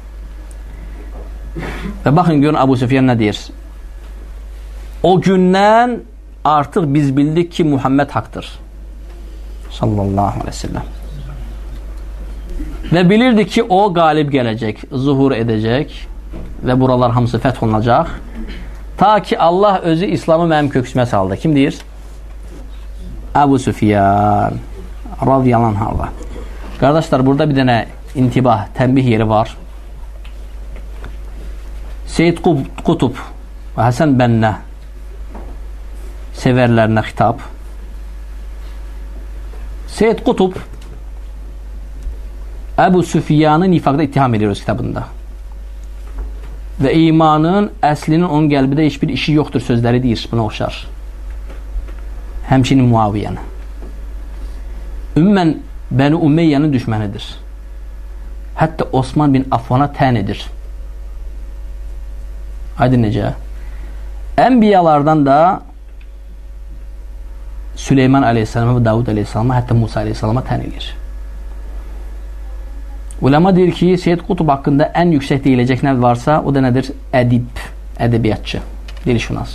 Və baxın, görün Əbu Süfyan nə deyir? O gündən artıq biz bildik ki, Muhammed haqdır. Sallallahu aleyhi ve sellem. Və bilirdik ki, o qalib gələcək, zuhur edəcək və buralar hamısı fəth olunacaq. Ta ki, Allah özü İslamı mənim köksümə saldı. Kim deyir? Əbu Süfyan radiyallahu anh. Qardaşlar, burada bir dənə intibah, tənbih yeri var. Seyyid Qutub və Həsən Bənnə sevərlərinə xitab. Seyyid Qutub Əbu Süfyanı nifaqda ittiham ediyoruz kitabında. Və imanın əslinin onun qəlbində heç bir işi yoxdur sözləri deyir, buna oxşar. Həmçinin Muaviyyəni. Ümumən Bəni Umeyyənin düşmənidir. Hətta Osman bin Affana tən edir. Aydın necə? Ənbiyalardan da Süleyman aleyhissalama və Davud aleyhissalama, hətta Musa aleyhissalama tən edir. Ulema deyir ki, Seyyid Qutub haqqında ən yüksək deyiləcək nə varsa, o da nədir? Ədib, ədəbiyyatçı, dilşünas.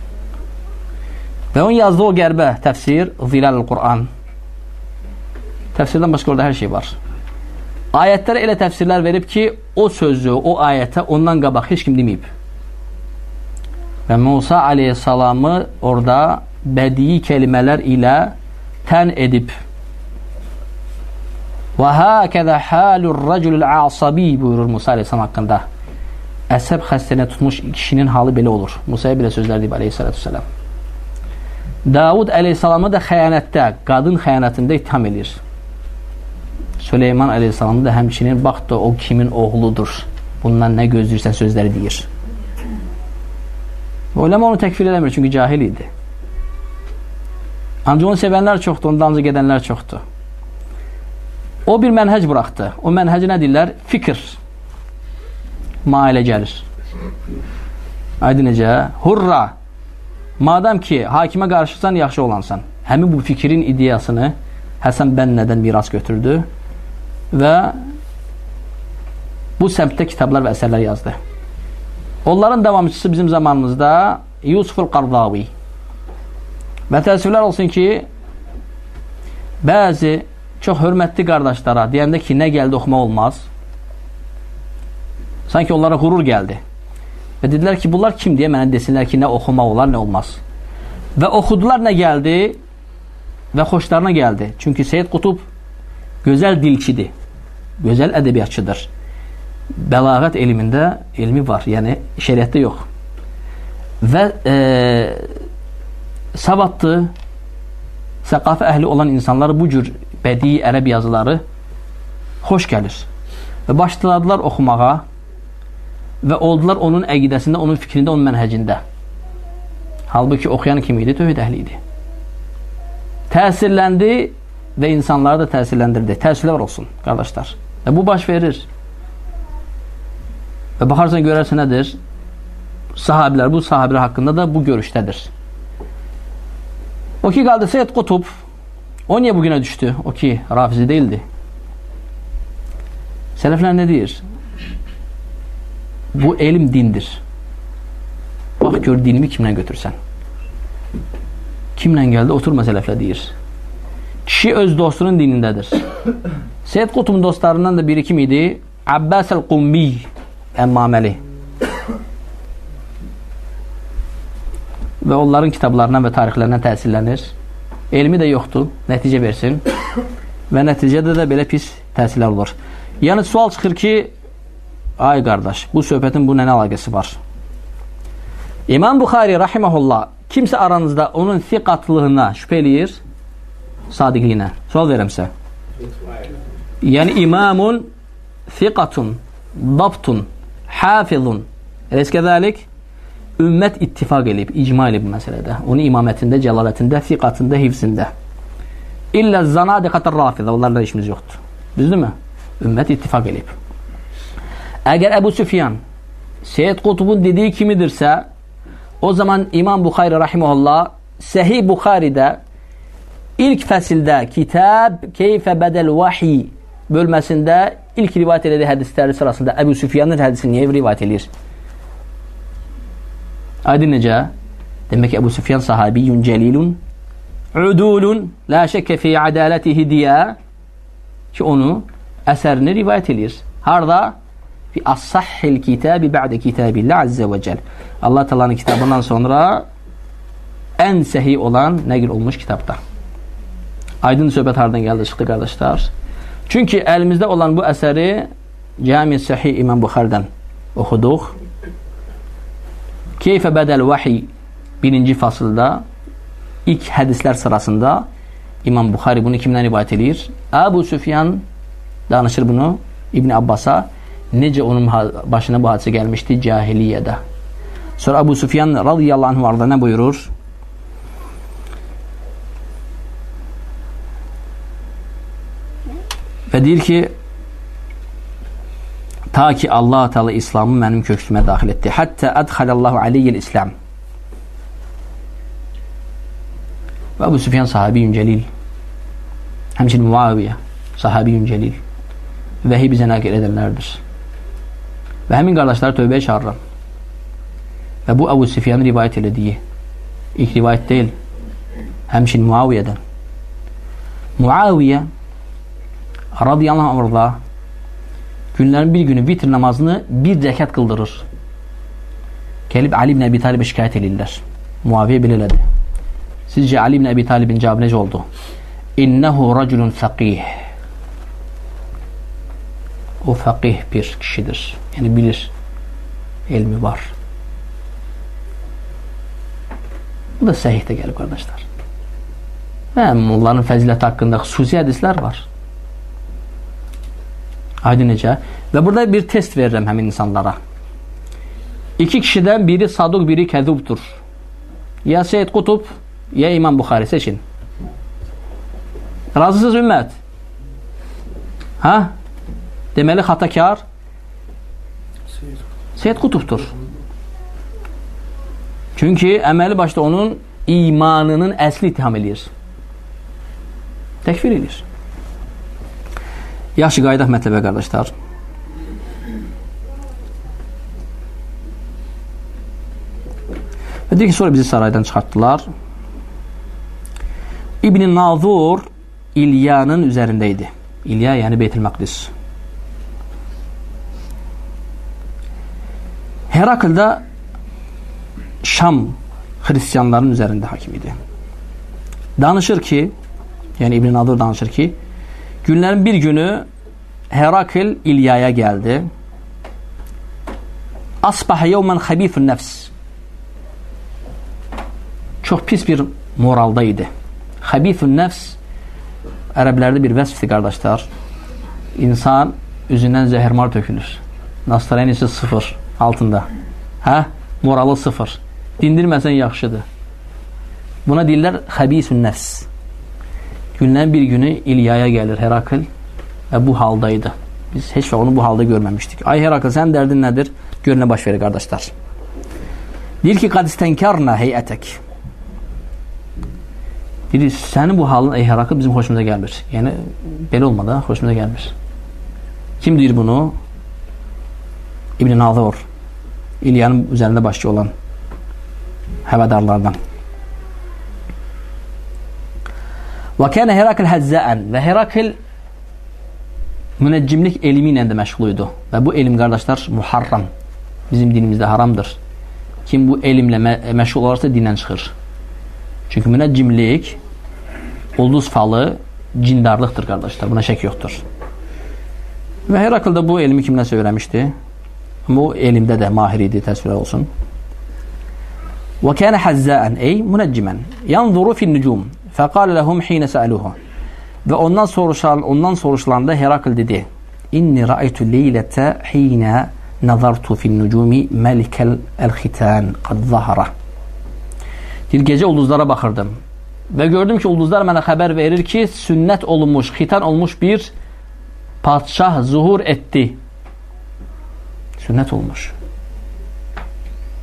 Və onun yazdığı o qərbə təfsir, Zilal-Quran. Təfsirdən başqa orada hər şey var. Ayətlərə elə təfsirlər verib ki, o sözü, o ayətə ondan qabaq heç kim deməyib. Və Musa aleyhissalamı orada bədii kelimələr ilə tən edib. Və həkədə halur rəculul asabi buyurur Musa aleyhissalam haqqında. Əsəb xəstəliyə tutmuş kişinin halı belə olur. Musaya belə sözlər deyib aleyhissalatu vesselam. Davud aleyhissalamı da xəyanətdə, qadın xəyanətində ittiham edir. Süleyman aleyhissalamı da həmçinin bax da o kimin oğludur. Bundan nə gözləyirsən sözləri deyir. Ulema onu təkfir edəmir çünki cahil idi. Ancaq onu sevənlər çoxdur, ondan ancaq gedənlər çoxdur. O bir mənhəc buraxdı. O mənhəci nə deyirlər? Fikir. Mailə gəlir. Aydın necə? Hurra! Madəm ki, hakimə qarşısan, yaxşı olansan. Həmin bu fikrin ideyasını Həsən Bənnədən miras götürdü və bu səmtdə kitablar və əsərlər yazdı. Onların davamçısı bizim zamanımızda Yusuful Qardavi. Və təəssüflər olsun ki, bəzi çox hörmətli qardaşlara deyəndə ki, nə gəldi oxumaq olmaz. Sanki onlara qurur gəldi. Və dedilər ki, bunlar kim deyə mənə desinlər ki, nə oxumaq olar, nə olmaz. Və oxudular, nə gəldi və xoşlarına gəldi. Çünki Seyyid Qutub gözəl dilçidir, gözəl ədəbiyyatçıdır. Bəlağət elmində elmi var, yəni şəriətdə yox. Və e, savadlı, səqafə əhli olan insanlar bu cür bədii ərəb yazıları xoş gəlir. Və başladılar oxumağa və oldular onun əqidəsində, onun fikrində, onun mənhəcində. Halbuki oxuyan kim idi? Tövhid əhli idi. Təsirləndi və insanları da təsirləndirdi. Təəssüflər olsun, qardaşlar. Və bu baş verir. Və baxarsan, görərsən nədir? Sahabilər, bu sahabilər haqqında da bu görüşdədir. O ki, qaldı Seyyid Qutub. O niyə bugünə düşdü? O ki, rafizi deyildi. Sələflər nə deyir? Bu elm dindir. Bax, gör dinimi kimlə götürsən. Kimlə gəldi? Oturma sələflə deyir. Kişi öz dostunun dinindədir. Seyyid Qutubun dostlarından da biri kim idi? Abbas el-Qummi Əmmaməli. Və onların kitablarından və tarixlərindən təsirlənir. Elmi də yoxdur, nəticə versin. Və nəticədə də belə pis təsirlər olur. Yəni, sual çıxır ki, ay qardaş, bu söhbətin bu nə əlaqəsi var? İmam Buxari, rahiməhullah, kimsə aranızda onun thiqatlığına şübhə eləyir, sadiqliyinə. Sual verəmsə. Yəni, imamun thiqatun, dabtun, hafizun. Eləs kəzəlik, ümmət ittifaq eləyib, icma eləyib bu məsələdə. Onun imamətində, cəlalətində, thiqatında, hifzində. İllə zanadiqatır rafidə, onlarla işimiz yoxdur. Düzdürmü? Ümmət ittifaq eləyib. Əgər Əbu Süfyan Seyyid Qutubun dediyi kimidirsə, o zaman İmam Buxari rahiməhullah Səhih Buxaridə İlk fəsildə Kitab Keyfə Bədəl Vahiy bölməsində ilk rivayət elədiyi hədisləri sırasında Əbu Süfyanın hədisini niyə rivayət edir? Aydın necə? Demək ki, Əbu Süfyan sahabiyyun cəlilun udulun la şəkkə fi adalətihi deyə ki, onu əsərini rivayət edir. Harada? Fi as-sahhil kitabi ba'de kitabillah azze ve cel. Allah Taala'nın kitabından sonra ən səhih olan nəql olmuş kitabda. Aydın söhbət hardan gəldi, çıxdı qardaşlar? Çünki əlimizdə olan bu əsəri Cami Səhih İmam Buxarıdan oxuduq. Keyfə Bədəl Vahiy birinci fasılda ilk hədislər sırasında İmam Buxari bunu kimdən rivayət edir? Əbu Süfyan danışır bunu İbn Abbas'a. Necə onun başına bu hadisə gəlmişdi cahiliyyədə. Sonra Əbu Süfyan radiyallahu anh vardı nə buyurur? Və deyir ki, ta ki Allah Teala İslamı mənim köksümə daxil etdi. Hətta ədxalallahu aliyyil İslam. Və Əbu Süfyan sahabiyyun cəlil. Həmçinin Muaviyə sahabiyyun cəlil. Vəhi bizə nəql edənlərdir. Və həmin qardaşlar tövbəyə çağırıram. Və bu Əbu Süfyanın rivayət elədiyi ilk rivayət deyil. Həmçinin Muaviyədən. Muaviyə radiyallahu anh günlərin bir günü vitr namazını bir rəkat qıldırır. Gəlib Ali ibn Əbi Talibə şikayət edirlər. Muaviyə belə elədi. Sizcə Ali ibn Əbi Talibin cavabı necə oldu? İnnehu raculun fəqih. O fəqih bir kişidir. Yəni bilir, elmi var. Bu da səhihdə gəlib qardaşlar. Və onların fəziləti haqqında xüsusi hədislər var. Aydın necə? Və burada bir test verirəm həmin insanlara. İki kişidən biri saduq, biri kəzubdur. Ya Seyyid Qutub, ya İmam Buxari seçin. Razısınız ümmət? Ha? Deməli xatakar Seyyid Qutubdur. Çünki əməli başda onun imanının əsli ittiham edir. Təkfir edir. Yaxşı, qaydaq mətləbə qardaşlar. Və deyir ki, sonra bizi saraydan çıxartdılar. İbn-i Nazur İlyanın üzərində idi. İlya yəni Beytül-Məqdis. Herakildə Şam xristiyanların üzərində hakim idi. Danışır ki, yəni İbn-i Nazur danışır ki, günlərin bir günü Herakil İlyaya gəldi. Asbahə yevmən xəbifun nəfs. Çox pis bir moralda idi. Xəbifun nəfs ərəblərdə bir vəsfdir qardaşlar. İnsan üzündən zəhərmar tökülür. Nastarenisi sıfır altında. Hə? Moralı sıfır. Dindirməsən yaxşıdır. Buna deyirlər xəbisun nəfs. Günlərin bir günü İlyaya gəlir Herakil və bu haldaydı. Biz heç vaxt onu bu halda görməmişdik. Ay Herakil, sənin dərdin nədir? Gör nə baş verir qardaşlar. Deyir ki, qad istənkarna heyətək. Deyir, sənin bu halın ey Herakil bizim xoşumuza gəlmir. Yəni, belə olmadı, xoşumuza gəlmir. Kim deyir bunu? İbn-i Nazur. İlyanın üzərində başçı olan həvədarlardan. Və kənə Herakil həzzəən və Herakil münəccimlik elmi ilə də məşğul idi. Və bu elm qardaşlar muharram. Bizim dinimizdə haramdır. Kim bu elmlə mə məşğul olarsa dindən çıxır. Çünki münəccimlik ulduz falı cindarlıqdır qardaşlar. Buna şək yoxdur. Və Herakil də bu elmi kimdən öyrənmişdi? Amma o elmdə də mahir idi, təsvir olsun. Və kənə həzzəən ey münəccimən yanzuru fin-nucum. Fəqalə ləhum hinə səəluhu. Və ondan soruşan, ondan soruşulanda Herakil dedi: İnni ra'aytu leylətə hinə nazartu fin-nucumi məlikəl əl-xitan qad zahara. Deyir, gecə ulduzlara baxırdım və gördüm ki, ulduzlar mənə xəbər verir ki, sünnət olunmuş, xitan olmuş bir padşah zuhur etdi. Sünnət olmuş.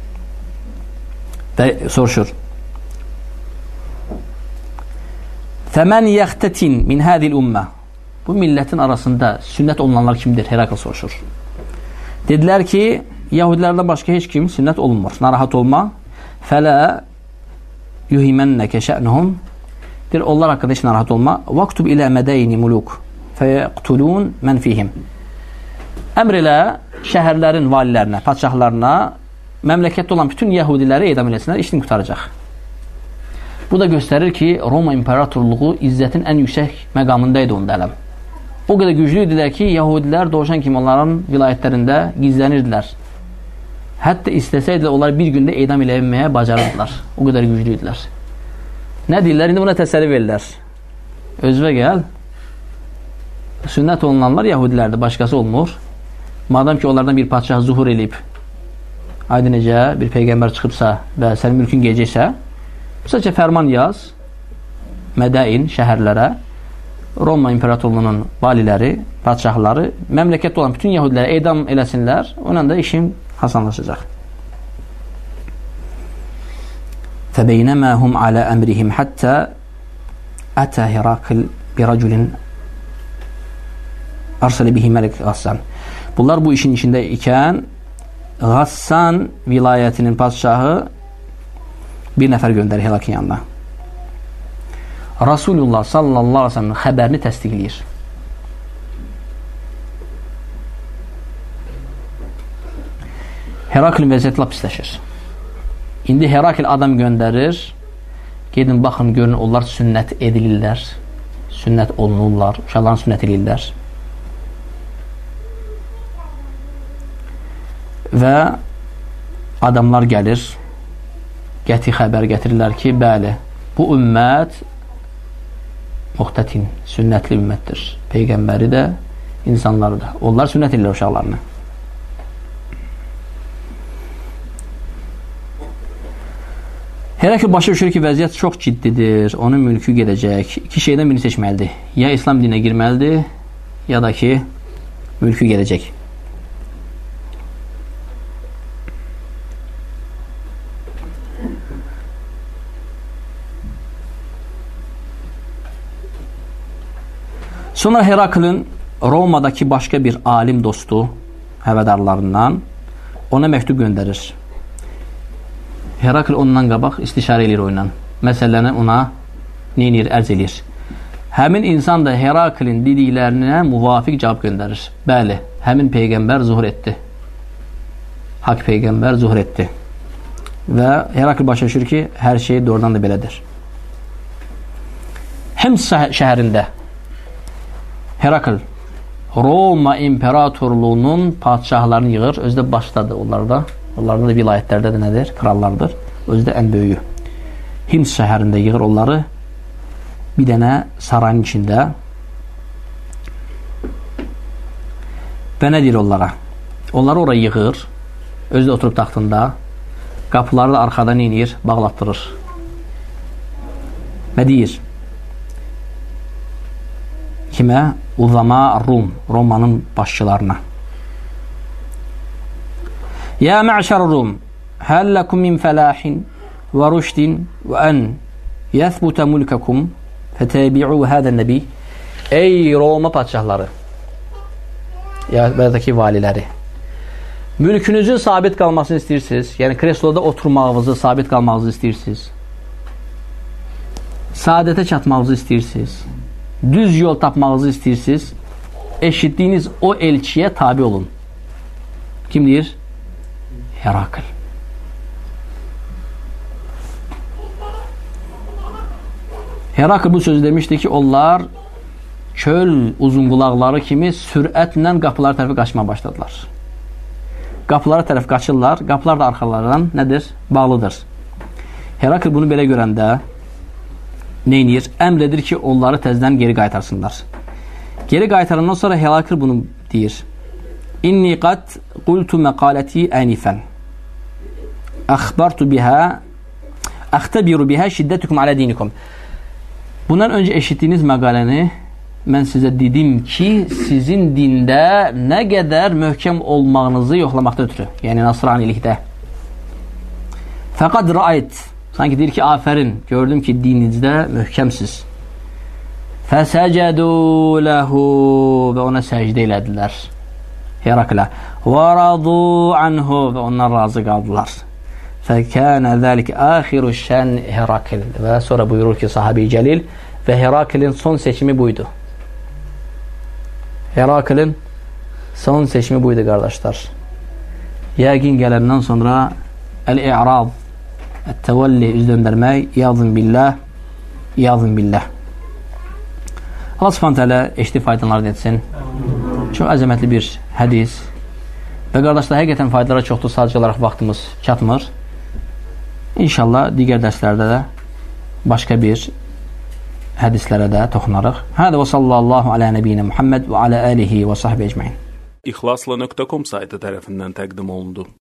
Və soruşur. Fəmən yəxtətin min hədil ümmə. Bu millətin arasında sünnət olunanlar kimdir? Herakl soruşur. Dedilər ki, Yahudilərdən başqa heç kim sünnət olunmur. Narahat olma. Fələ yuhimənnəkə şə'nuhum. Deyir, onlar haqqında heç narahat olma. Vaktub ilə mədəyini muluk fəyəqtulun mən fihim. Əmr elə şəhərlərin valilərinə, padşahlarına, məmləkətdə olan bütün Yahudiləri edam eləsinlər, işini qutaracaq. Bu da göstərir ki, Roma imperatorluğu izzətin ən yüksək məqamındaydı onda ələm. O qədər güclü idilər ki, Yahudilər doğuşan kimi onların vilayətlərində gizlənirdilər. Hətta istəsəydilər, onlar bir gündə edam eləməyə bacarırdılar. O qədər güclü idilər. Nə deyirlər? İndi buna təsəlli verirlər. Özvə gəl. Sünnət olunanlar Yahudilərdir, başqası olmur. Madam ki, onlardan bir padşah zuhur eləyib, aydı necə bir peyğəmbər çıxıbsa və sənin mülkün gecəksə, sadəcə fərman yaz Mədəin şəhərlərə, Roma imperatorluğunun valiləri, padşahları məmləkətdə olan bütün Yahudilərə edam eləsinlər, onunla da işin hasanlaşacaq. Fəbeynəmə hum alə əmrihim həttə ətə Herakl bir rəculin arsələ bihi məlik Qassan. Bunlar bu işin içində ikən Qassan vilayətinin padşahı bir nəfər göndərir Heraklin yanına. Rasulullah sallallahu aleyhi ve sellem'in xəbərini təsdiqləyir. Heraklin vəziyyəti lap pisləşir. İndi Herakl adam göndərir, gedin baxın, görün, onlar sünnət edilirlər, sünnət olunurlar, uşaqların sünnət edirlər. Və adamlar gəlir, qəti xəbər gətirirlər ki, bəli, bu ümmət muhtətin, sünnətli ümmətdir. Peyğəmbəri də, insanları da. Onlar sünnət edirlər uşaqlarını. Herakl başa düşür ki, vəziyyət çox ciddidir, onun mülkü gedəcək. İki şeydən birini seçməlidir. Ya İslam dininə girməlidir, ya da ki, mülkü gedəcək. Sonra Heraklin Romadakı başqa bir alim dostu həvədarlarından ona məktub göndərir. Herakl ondan qabaq istişarə edir onunla. Məsələni ona neyinir, ərz edir. Həmin insan da Heraklin dediklərinə müvafiq cavab göndərir. Bəli, həmin Peyğəmbər zuhur etdi. Haqq Peyğəmbər zuhur etdi. Və Herakl başa düşür ki, hər şey doğrudan da belədir. Hims şəhərində Herakl Roma imperatorluğunun padşahlarını yığır, özü də başladı onlarda. Onlarda da vilayətlərdə də nədir? Krallardır. Özü də ən böyüyü. Hims şəhərində yığır onları bir dənə sarayın içində və nə deyir onlara? Onları oraya yığır, özü də oturub taxtında, qapıları da arxadan inir, bağlatdırır. Və deyir? Kimə? Uzama Rum, Romanın başçılarına. Ya mə'şər Rum, həlləkum min fələhin və rüşdin və ən yəthbutə mülkəkum fətəbi'u hədən nəbi. Ey Roma padşahları, ya bədəki valiləri, mülkünüzün sabit qalmasını istəyirsiniz, yəni kresloda oturmağınızı, sabit qalmağınızı istəyirsiniz, saadətə çatmağınızı istəyirsiniz, düz yol tapmağınızı istəyirsiniz, eşitdiyiniz o elçiyə tabi olun. Kim deyir? Herakl. Herakl bu sözü demişdi ki, onlar çöl uzun qulaqları kimi sürətlə qapıları tərəfə qaçmaya başladılar. Qapılara tərəf qaçırlar, qapılar da arxalarından nədir? Bağlıdır. Herakl bunu belə görəndə neynir? Əmr edir ki, onları təzdən geri qaytarsınlar. Geri qaytarandan sonra Herakl bunu deyir. İnni qad qultu məqaləti ənifən. Əxbartu bihə əxtəbiru bihə şiddətukum alə dinikum. Bundan öncə eşitdiyiniz məqaləni mən sizə dedim ki, sizin dində nə qədər möhkəm olmağınızı yoxlamaqda ötürü. Yəni, nasranilikdə. Fəqad rəayət. Sanki deyir ki, afərin, gördüm ki, dininizdə möhkəmsiz. فَسَجَدُوا لَهُ və ona səcdə elədilər. Heraklə. وَرَضُوا عَنْهُ və ondan razı qaldılar. فَكَانَ ذَلِكَ آخِرُ شَنْ Herakl. Və sonra buyurur ki, sahabi Cəlil, və Heraklin son seçimi buydu. Heraklin son seçimi buydu, qardaşlar. Yəqin gələndən sonra əl-i'rab, ət-təvəlli, üz döndərmək, yazın billah, yazın billah. Allah subhanət hələ eşli faydalarını etsin. Çox əzəmətli bir hədis. Və qardaşlar, həqiqətən faydalara çoxdur, sadəcə olaraq vaxtımız çatmır. İnşallah digər dərslərdə də başqa bir hədislərə də toxunarıq. Hədə və sallallahu alə nəbiyyinə Muhammed və alə əlihi və sahbə ecməin. İxlasla nöqtə com saytı tərəfindən təqdim olundu.